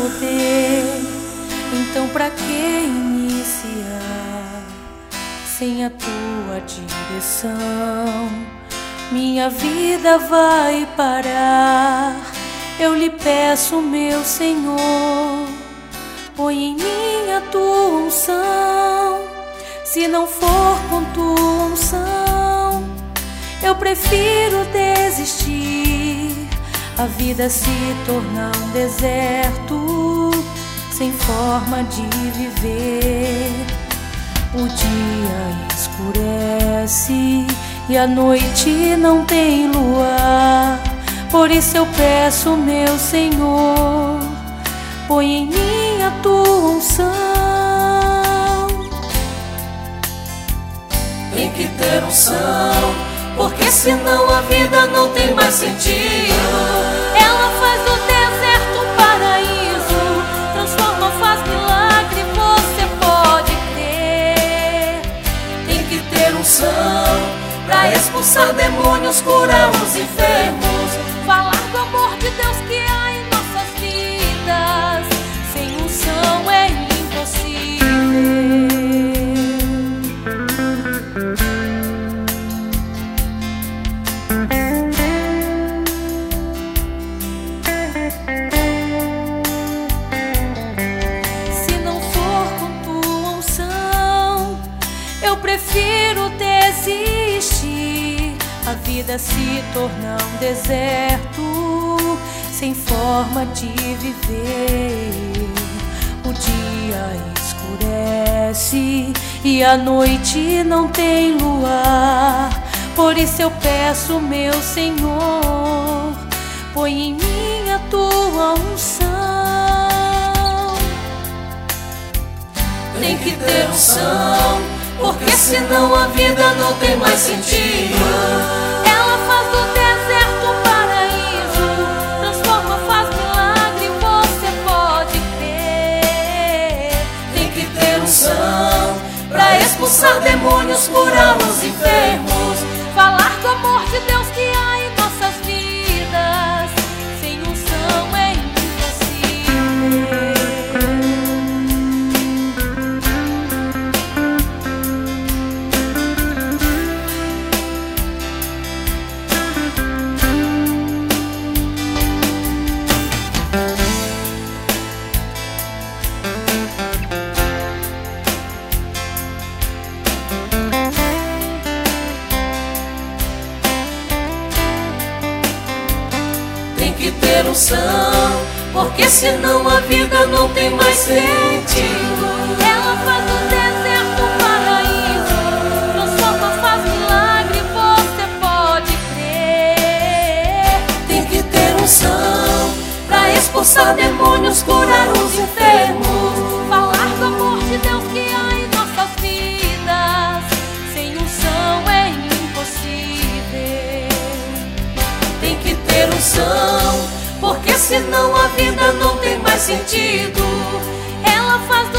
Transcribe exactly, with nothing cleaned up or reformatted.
poder. Então pra que iniciar sem a tua direção? Minha vida vai parar. Eu lhe peço, meu Senhor, põe em mim a tua unção. Se não for com tua unção, eu prefiro desistir. A vida se torna um deserto, sem forma de viver. O dia escurece e a noite não tem luar. Por isso eu peço, meu Senhor, põe em mim a tua unção. Tem que ter unção, porque senão a vida não tem mais sentido. Ela faz do deserto um paraíso, transforma, faz milagre, você pode crer. Tem que ter unção pra expulsar demônios, curar os enfermos, falar do amor de Deus que há em nossas vidas. Sem unção é impossível. Se não for com tua unção, eu prefiro desistir. A vida se torna um deserto, sem forma de viver. O dia escurece e a noite não tem luar. Por isso eu peço, meu Senhor, põe em mim a tua unção. Tem que ter unção, porque senão a vida não tem mais sentido. Ela faz do deserto um paraíso, transforma, faz milagre, você pode crer. Tem que ter unção pra expulsar demônios, curar os enfermos, falar do amor de Deus que há em nossas vidas. Sem unção é ter unção, porque senão a vida não tem mais sentido. Ela faz do deserto um paraíso, transforma, faz milagre, você pode crer. Tem que ter unção pra expulsar demônios, curar os enfermos, falar do amor de Deus que há em nossas vidas. Sem unção é impossível. Tem que ter unção, porque senão a vida não tem mais sentido. Ela faz